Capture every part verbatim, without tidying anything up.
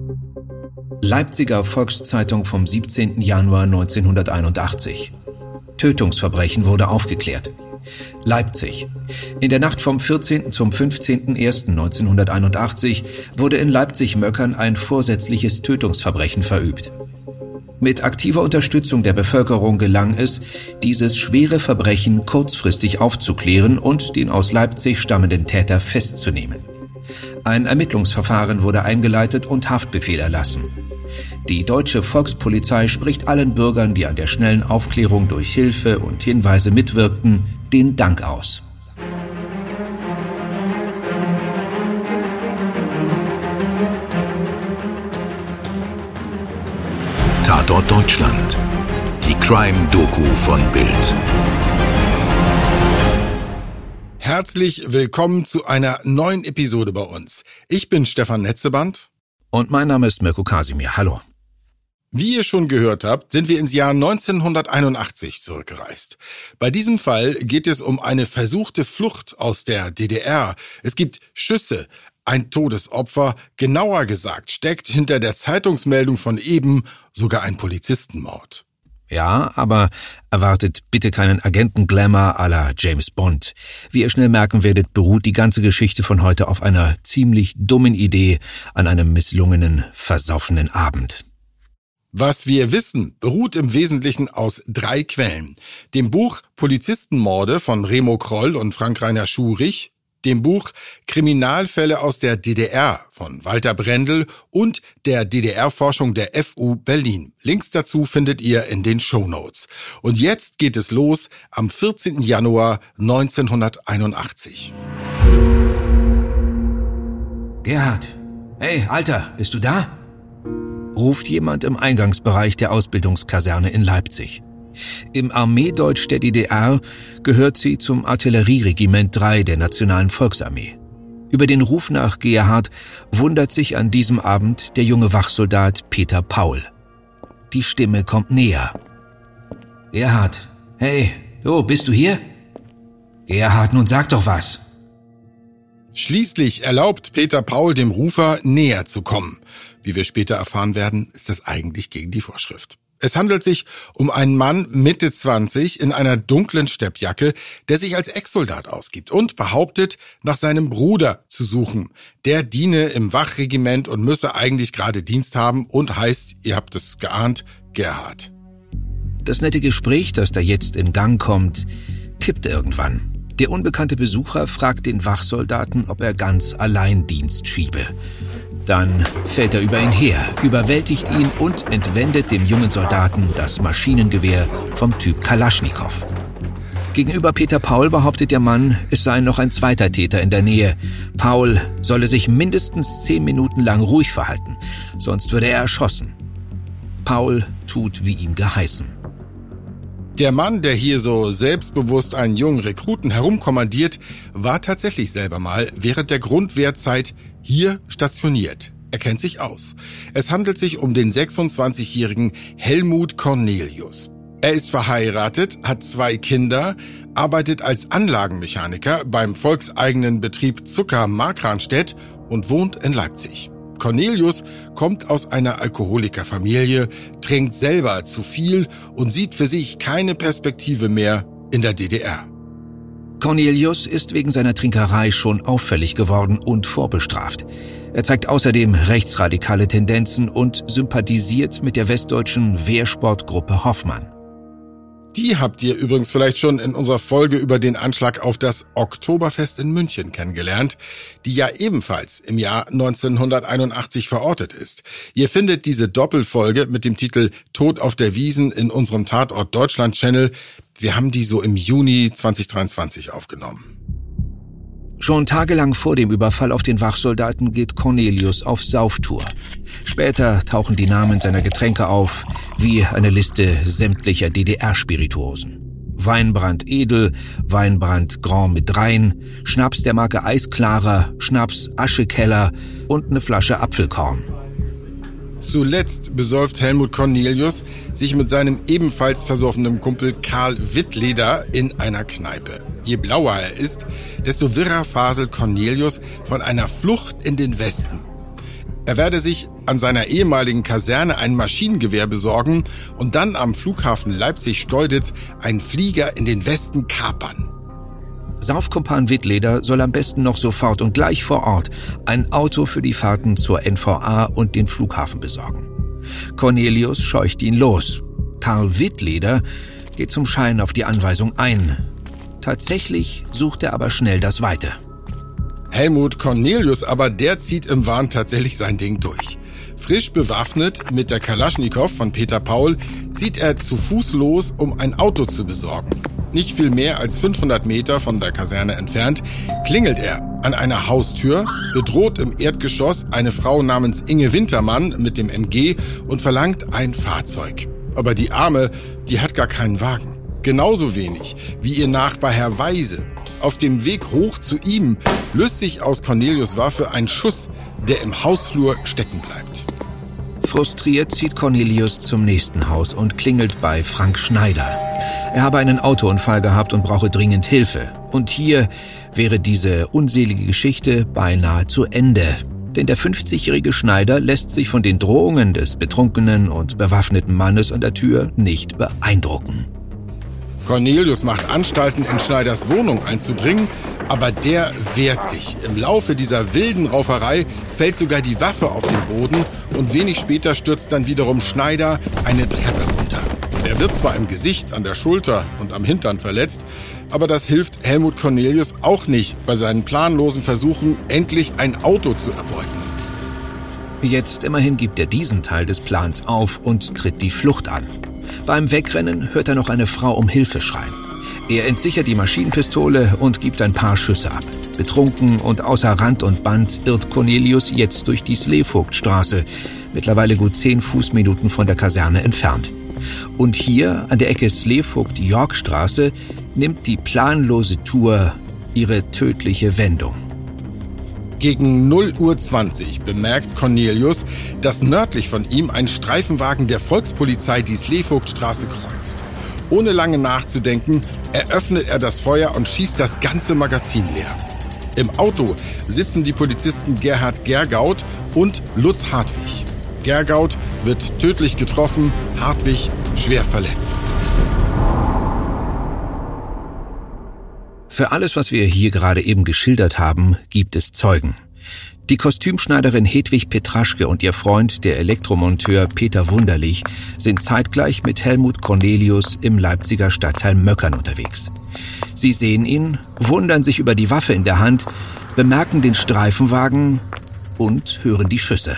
Leipziger Volkszeitung vom siebzehnten Januar neunzehnhunderteinundachtzig. Tötungsverbrechen wurde aufgeklärt. Leipzig. In der Nacht vom vierzehnten zum fünfzehnten ersten neunzehnhunderteinundachtzig wurde in Leipzig-Möckern ein vorsätzliches Tötungsverbrechen verübt. Mit aktiver Unterstützung der Bevölkerung gelang es, dieses schwere Verbrechen kurzfristig aufzuklären und den aus Leipzig stammenden Täter festzunehmen. Ein Ermittlungsverfahren wurde eingeleitet und Haftbefehl erlassen. Die deutsche Volkspolizei spricht allen Bürgern, die an der schnellen Aufklärung durch Hilfe und Hinweise mitwirkten, den Dank aus. Tatort Deutschland. Die Crime-Doku von Bild. Herzlich willkommen zu einer neuen Episode bei uns. Ich bin Stefan Netzeband. Und mein Name ist Mirko Kasimir. Hallo. Wie ihr schon gehört habt, sind wir ins Jahr neunzehnhunderteinundachtzig zurückgereist. Bei diesem Fall geht es um eine versuchte Flucht aus der D D R. Es gibt Schüsse, ein Todesopfer, genauer gesagt steckt hinter der Zeitungsmeldung von eben sogar ein Polizistenmord. Ja, aber erwartet bitte keinen Agenten-Glamour à la James Bond. Wie ihr schnell merken werdet, beruht die ganze Geschichte von heute auf einer ziemlich dummen Idee an einem misslungenen, versoffenen Abend. Was wir wissen, beruht im Wesentlichen aus drei Quellen. Dem Buch Polizistenmorde von Remo Kroll und Frank-Rainer Schurich, dem Buch Kriminalfälle aus der D D R von Walter Brendel und der D D R-Forschung der F U Berlin. Links dazu findet ihr in den Shownotes. Und jetzt geht es los am vierzehnten Januar neunzehnhunderteinundachtzig. Gerhard, hey, Alter, bist du da? Ruft jemand im Eingangsbereich der Ausbildungskaserne in Leipzig. Im Armeedeutsch der D D R gehört sie zum Artillerieregiment drei der Nationalen Volksarmee. Über den Ruf nach Gerhard wundert sich an diesem Abend der junge Wachsoldat Peter Paul. Die Stimme kommt näher. Gerhard, hey, du, bist du hier? Gerhard, nun sag doch was. Schließlich erlaubt Peter Paul dem Rufer näher zu kommen. Wie wir später erfahren werden, ist das eigentlich gegen die Vorschrift. Es handelt sich um einen Mann Mitte zwanzig in einer dunklen Steppjacke, der sich als Ex-Soldat ausgibt und behauptet, nach seinem Bruder zu suchen. Der diene im Wachregiment und müsse eigentlich gerade Dienst haben und heißt, ihr habt es geahnt, Gerhard. Das nette Gespräch, das da jetzt in Gang kommt, kippt irgendwann. Der unbekannte Besucher fragt den Wachsoldaten, ob er ganz allein Dienst schiebe. Dann fällt er über ihn her, überwältigt ihn und entwendet dem jungen Soldaten das Maschinengewehr vom Typ Kalaschnikow. Gegenüber Peter Paul behauptet der Mann, es sei noch ein zweiter Täter in der Nähe. Paul solle sich mindestens zehn Minuten lang ruhig verhalten, sonst würde er erschossen. Paul tut wie ihm geheißen. Der Mann, der hier so selbstbewusst einen jungen Rekruten herumkommandiert, war tatsächlich selber mal während der Grundwehrzeit hier stationiert. Er kennt sich aus. Es handelt sich um den sechsundzwanzigjährigen Helmut Cornelius. Er ist verheiratet, hat zwei Kinder, arbeitet als Anlagenmechaniker beim volkseigenen Betrieb Zucker Markranstädt und wohnt in Leipzig. Cornelius kommt aus einer Alkoholikerfamilie, trinkt selber zu viel und sieht für sich keine Perspektive mehr in der D D R. Cornelius ist wegen seiner Trinkerei schon auffällig geworden und vorbestraft. Er zeigt außerdem rechtsradikale Tendenzen und sympathisiert mit der westdeutschen Wehrsportgruppe Hoffmann. Die habt ihr übrigens vielleicht schon in unserer Folge über den Anschlag auf das Oktoberfest in München kennengelernt, die ja ebenfalls im Jahr neunzehnhunderteinundachtzig verortet ist. Ihr findet diese Doppelfolge mit dem Titel Tod auf der Wiesn in unserem Tatort Deutschland Channel. Wir haben die so im Juni zweitausendzweiundzwanzig aufgenommen. Schon tagelang vor dem Überfall auf den Wachsoldaten geht Cornelius auf Sauftour. Später tauchen die Namen seiner Getränke auf, wie eine Liste sämtlicher D D R-Spirituosen. Weinbrand Edel, Weinbrand Grand mit Rhein, Schnaps der Marke Eisklarer, Schnaps Aschekeller und eine Flasche Apfelkorn. Zuletzt besäuft Helmut Cornelius sich mit seinem ebenfalls versoffenen Kumpel Karl Wittleder in einer Kneipe. Je blauer er ist, desto wirrer faselt Cornelius von einer Flucht in den Westen. Er werde sich an seiner ehemaligen Kaserne ein Maschinengewehr besorgen und dann am Flughafen Leipzig-Schkeuditz einen Flieger in den Westen kapern. Saufkumpan Wittleder soll am besten noch sofort und gleich vor Ort ein Auto für die Fahrten zur N V A und den Flughafen besorgen. Cornelius scheucht ihn los. Karl Wittleder geht zum Schein auf die Anweisung ein. Tatsächlich sucht er aber schnell das Weite. Helmut Cornelius aber, der zieht im Wahn tatsächlich sein Ding durch. Frisch bewaffnet mit der Kalaschnikow von Peter Paul zieht er zu Fuß los, um ein Auto zu besorgen. Nicht viel mehr als fünfhundert Meter von der Kaserne entfernt klingelt er an einer Haustür, bedroht im Erdgeschoss eine Frau namens Inge Wintermann mit dem M G und verlangt ein Fahrzeug. Aber die Arme, die hat gar keinen Wagen. Genauso wenig wie ihr Nachbar Herr Weise. Auf dem Weg hoch zu ihm löst sich aus Cornelius' Waffe ein Schuss, der im Hausflur stecken bleibt. Frustriert zieht Cornelius zum nächsten Haus und klingelt bei Frank Schneider. Er habe einen Autounfall gehabt und brauche dringend Hilfe. Und hier wäre diese unselige Geschichte beinahe zu Ende. Denn der fünfzigjährige Schneider lässt sich von den Drohungen des betrunkenen und bewaffneten Mannes an der Tür nicht beeindrucken. Cornelius macht Anstalten, in Schneiders Wohnung einzudringen, aber der wehrt sich. Im Laufe dieser wilden Rauferei fällt sogar die Waffe auf den Boden und wenig später stürzt dann wiederum Schneider eine Treppe runter. Er wird zwar im Gesicht, an der Schulter und am Hintern verletzt, aber das hilft Helmut Cornelius auch nicht bei seinen planlosen Versuchen, endlich ein Auto zu erbeuten. Jetzt immerhin gibt er diesen Teil des Plans auf und tritt die Flucht an. Beim Wegrennen hört er noch eine Frau um Hilfe schreien. Er entsichert die Maschinenpistole und gibt ein paar Schüsse ab. Betrunken und außer Rand und Band irrt Cornelius jetzt durch die Sleevogtstraße, mittlerweile gut zehn Fußminuten von der Kaserne entfernt. Und hier, an der Ecke Sleevogt-Yorkstraße, nimmt die planlose Tour ihre tödliche Wendung. Gegen null Uhr zwanzig bemerkt Cornelius, dass nördlich von ihm ein Streifenwagen der Volkspolizei die Sleevogtstraße kreuzt. Ohne lange nachzudenken, eröffnet er das Feuer und schießt das ganze Magazin leer. Im Auto sitzen die Polizisten Gerhard Gergaud und Lutz Hartwig. Gergaud wird tödlich getroffen, Hartwig schwer verletzt. Für alles, was wir hier gerade eben geschildert haben, gibt es Zeugen. Die Kostümschneiderin Hedwig Petraschke und ihr Freund, der Elektromonteur Peter Wunderlich, sind zeitgleich mit Helmut Cornelius im Leipziger Stadtteil Möckern unterwegs. Sie sehen ihn, wundern sich über die Waffe in der Hand, bemerken den Streifenwagen und hören die Schüsse.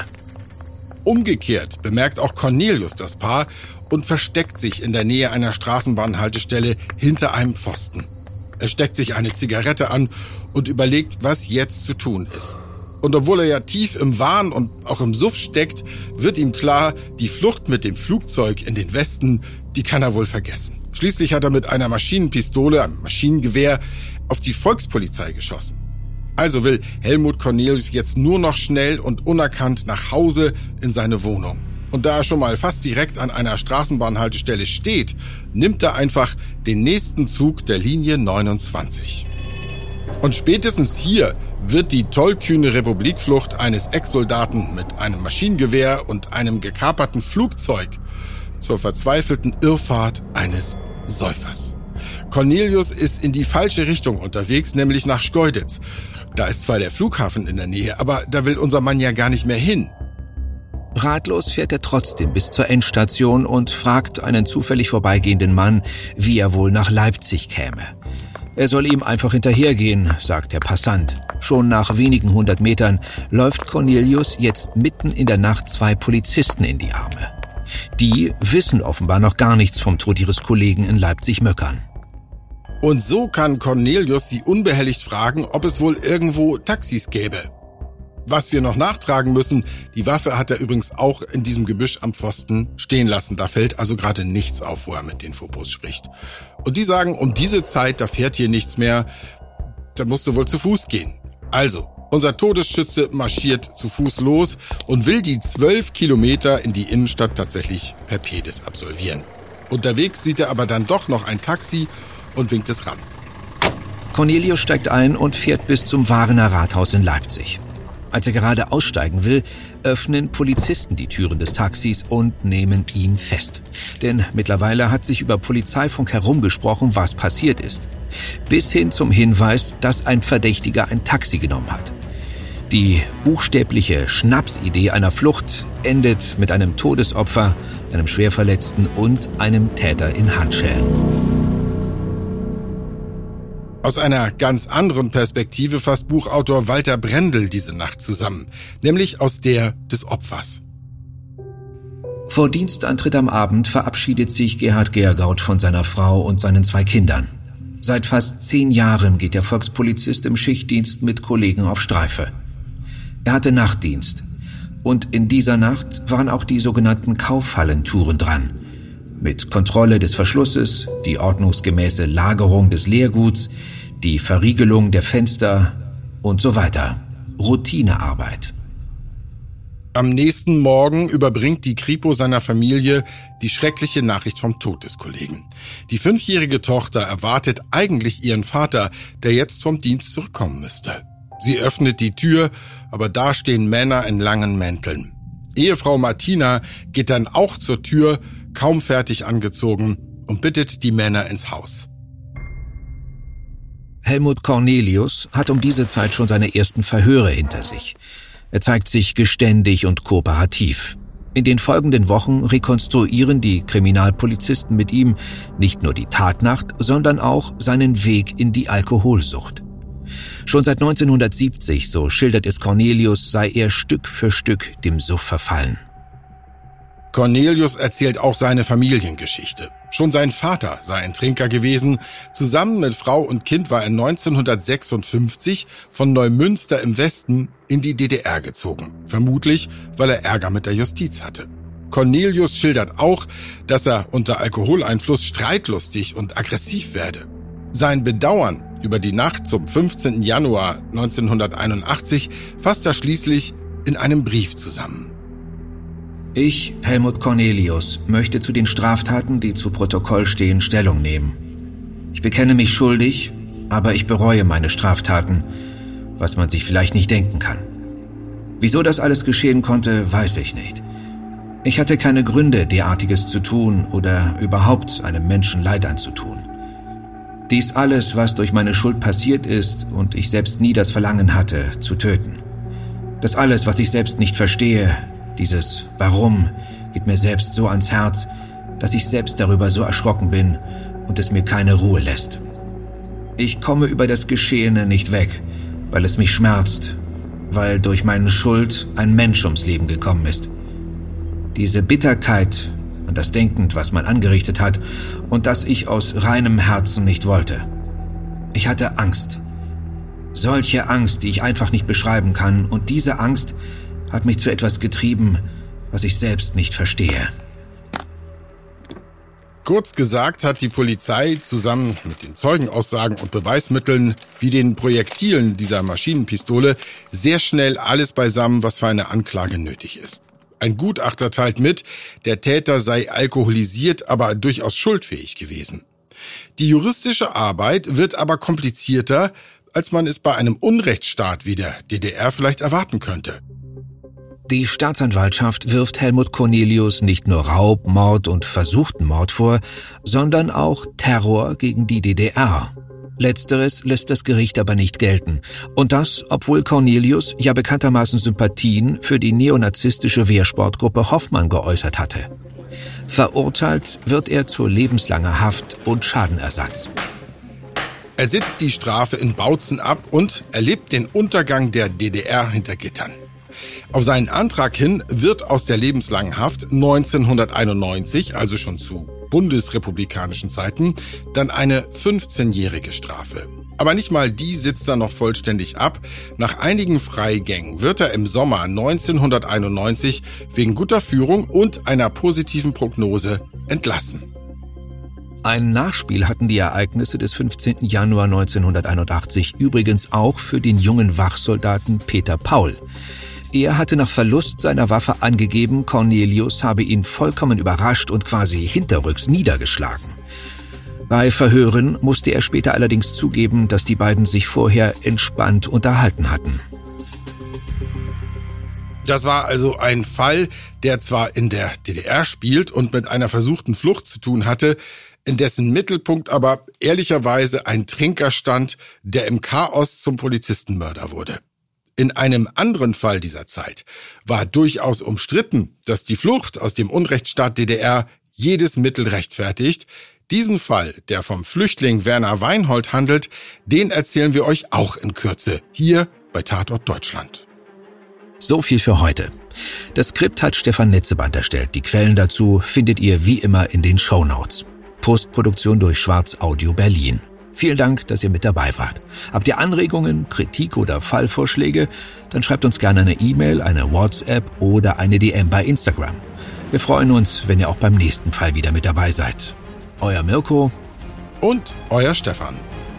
Umgekehrt bemerkt auch Cornelius das Paar und versteckt sich in der Nähe einer Straßenbahnhaltestelle hinter einem Pfosten. Er steckt sich eine Zigarette an und überlegt, was jetzt zu tun ist. Und obwohl er ja tief im Wahn und auch im Suff steckt, wird ihm klar, die Flucht mit dem Flugzeug in den Westen, die kann er wohl vergessen. Schließlich hat er mit einer Maschinenpistole, einem Maschinengewehr, auf die Volkspolizei geschossen. Also will Helmut Cornelius jetzt nur noch schnell und unerkannt nach Hause in seine Wohnung. Und da er schon mal fast direkt an einer Straßenbahnhaltestelle steht, nimmt er einfach den nächsten Zug der Linie neunundzwanzig. Und spätestens hier wird die tollkühne Republikflucht eines Ex-Soldaten mit einem Maschinengewehr und einem gekaperten Flugzeug zur verzweifelten Irrfahrt eines Säufers. Cornelius ist in die falsche Richtung unterwegs, nämlich nach Schkeuditz. Da ist zwar der Flughafen in der Nähe, aber da will unser Mann ja gar nicht mehr hin. Ratlos fährt er trotzdem bis zur Endstation und fragt einen zufällig vorbeigehenden Mann, wie er wohl nach Leipzig käme. Er soll ihm einfach hinterhergehen, sagt der Passant. Schon nach wenigen hundert Metern läuft Cornelius jetzt mitten in der Nacht zwei Polizisten in die Arme. Die wissen offenbar noch gar nichts vom Tod ihres Kollegen in Leipzig-Möckern. Und so kann Cornelius sie unbehelligt fragen, ob es wohl irgendwo Taxis gäbe. Was wir noch nachtragen müssen, die Waffe hat er übrigens auch in diesem Gebüsch am Pfosten stehen lassen. Da fällt also gerade nichts auf, wo er mit den Fopos spricht. Und die sagen, um diese Zeit, da fährt hier nichts mehr, da musst du wohl zu Fuß gehen. Also, unser Todesschütze marschiert zu Fuß los und will die zwölf Kilometer in die Innenstadt tatsächlich per Pedis absolvieren. Unterwegs sieht er aber dann doch noch ein Taxi und winkt es ran. Cornelius steigt ein und fährt bis zum Warener Rathaus in Leipzig. Als er gerade aussteigen will, öffnen Polizisten die Türen des Taxis und nehmen ihn fest. Denn mittlerweile hat sich über Polizeifunk herumgesprochen, was passiert ist. Bis hin zum Hinweis, dass ein Verdächtiger ein Taxi genommen hat. Die buchstäbliche Schnapsidee einer Flucht endet mit einem Todesopfer, einem Schwerverletzten und einem Täter in Handschellen. Aus einer ganz anderen Perspektive fasst Buchautor Walter Brendel diese Nacht zusammen, nämlich aus der des Opfers. Vor Dienstantritt am Abend verabschiedet sich Gerhard Gergaud von seiner Frau und seinen zwei Kindern. Seit fast zehn Jahren geht der Volkspolizist im Schichtdienst mit Kollegen auf Streife. Er hatte Nachtdienst und in dieser Nacht waren auch die sogenannten Kaufhallentouren dran. Mit Kontrolle des Verschlusses, die ordnungsgemäße Lagerung des Leerguts, die Verriegelung der Fenster und so weiter. Routinearbeit. Am nächsten Morgen überbringt die Kripo seiner Familie die schreckliche Nachricht vom Tod des Kollegen. Die fünfjährige Tochter erwartet eigentlich ihren Vater, der jetzt vom Dienst zurückkommen müsste. Sie öffnet die Tür, aber da stehen Männer in langen Mänteln. Ehefrau Martina geht dann auch zur Tür, kaum fertig angezogen, und bittet die Männer ins Haus. Helmut Cornelius hat um diese Zeit schon seine ersten Verhöre hinter sich. Er zeigt sich geständig und kooperativ. In den folgenden Wochen rekonstruieren die Kriminalpolizisten mit ihm nicht nur die Tatnacht, sondern auch seinen Weg in die Alkoholsucht. Schon seit neunzehnhundertsiebzig, so schildert es Cornelius, sei er Stück für Stück dem Suff verfallen. Cornelius erzählt auch seine Familiengeschichte. Schon sein Vater sei ein Trinker gewesen. Zusammen mit Frau und Kind war er neunzehnhundertsechsundfünfzig von Neumünster im Westen in die D D R gezogen. Vermutlich, weil er Ärger mit der Justiz hatte. Cornelius schildert auch, dass er unter Alkoholeinfluss streitlustig und aggressiv werde. Sein Bedauern über die Nacht zum fünfzehnten Januar neunzehnhunderteinundachtzig fasst er schließlich in einem Brief zusammen. Ich, Helmut Cornelius, möchte zu den Straftaten, die zu Protokoll stehen, Stellung nehmen. Ich bekenne mich schuldig, aber ich bereue meine Straftaten, was man sich vielleicht nicht denken kann. Wieso das alles geschehen konnte, weiß ich nicht. Ich hatte keine Gründe, derartiges zu tun oder überhaupt einem Menschen Leid anzutun. Dies alles, was durch meine Schuld passiert ist und ich selbst nie das Verlangen hatte, zu töten. Das alles, was ich selbst nicht verstehe, dieses Warum geht mir selbst so ans Herz, dass ich selbst darüber so erschrocken bin und es mir keine Ruhe lässt. Ich komme über das Geschehene nicht weg, weil es mich schmerzt, weil durch meine Schuld ein Mensch ums Leben gekommen ist. Diese Bitterkeit an das Denken, was man angerichtet hat und das ich aus reinem Herzen nicht wollte. Ich hatte Angst. Solche Angst, die ich einfach nicht beschreiben kann, und diese Angst hat mich zu etwas getrieben, was ich selbst nicht verstehe. Kurz gesagt hat die Polizei zusammen mit den Zeugenaussagen und Beweismitteln wie den Projektilen dieser Maschinenpistole sehr schnell alles beisammen, was für eine Anklage nötig ist. Ein Gutachter teilt mit, der Täter sei alkoholisiert, aber durchaus schuldfähig gewesen. Die juristische Arbeit wird aber komplizierter, als man es bei einem Unrechtsstaat wie der D D R vielleicht erwarten könnte. Die Staatsanwaltschaft wirft Helmut Cornelius nicht nur Raub, Mord und versuchten Mord vor, sondern auch Terror gegen die D D R. Letzteres lässt das Gericht aber nicht gelten. Und das, obwohl Cornelius ja bekanntermaßen Sympathien für die neonazistische Wehrsportgruppe Hoffmann geäußert hatte. Verurteilt wird er zu lebenslanger Haft und Schadenersatz. Er sitzt die Strafe in Bautzen ab und erlebt den Untergang der D D R hinter Gittern. Auf seinen Antrag hin wird aus der lebenslangen Haft neunzehnhunderteinundneunzig, also schon zu bundesrepublikanischen Zeiten, dann eine fünfzehnjährige Strafe. Aber nicht mal die sitzt er noch vollständig ab. Nach einigen Freigängen wird er im Sommer neunzehnhunderteinundneunzig wegen guter Führung und einer positiven Prognose entlassen. Ein Nachspiel hatten die Ereignisse des fünfzehnten Januar neunzehnhunderteinundachtzig übrigens auch für den jungen Wachsoldaten Peter Paul. Er hatte nach Verlust seiner Waffe angegeben, Cornelius habe ihn vollkommen überrascht und quasi hinterrücks niedergeschlagen. Bei Verhören musste er später allerdings zugeben, dass die beiden sich vorher entspannt unterhalten hatten. Das war also ein Fall, der zwar in der D D R spielt und mit einer versuchten Flucht zu tun hatte, in dessen Mittelpunkt aber ehrlicherweise ein Trinker stand, der im Chaos zum Polizistenmörder wurde. In einem anderen Fall dieser Zeit war durchaus umstritten, dass die Flucht aus dem Unrechtsstaat D D R jedes Mittel rechtfertigt. Diesen Fall, der vom Flüchtling Werner Weinhold handelt, den erzählen wir euch auch in Kürze, hier bei Tatort Deutschland. So viel für heute. Das Skript hat Stefan Netzeband erstellt. Die Quellen dazu findet ihr wie immer in den Shownotes. Postproduktion durch Schwarz Audio Berlin. Vielen Dank, dass ihr mit dabei wart. Habt ihr Anregungen, Kritik oder Fallvorschläge? Dann schreibt uns gerne eine E-Mail, eine WhatsApp oder eine D M bei Instagram. Wir freuen uns, wenn ihr auch beim nächsten Fall wieder mit dabei seid. Euer Mirko und euer Stefan.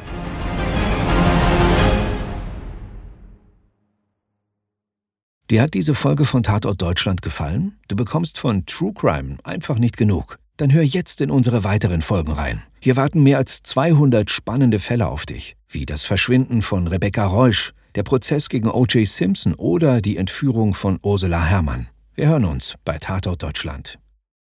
Dir hat diese Folge von Tatort Deutschland gefallen? Du bekommst von True Crime einfach nicht genug. Dann hör jetzt in unsere weiteren Folgen rein. Hier warten mehr als zweihundert spannende Fälle auf dich, wie das Verschwinden von Rebecca Reusch, der Prozess gegen O J Simpson oder die Entführung von Ursula Herrmann. Wir hören uns bei Tatort Deutschland.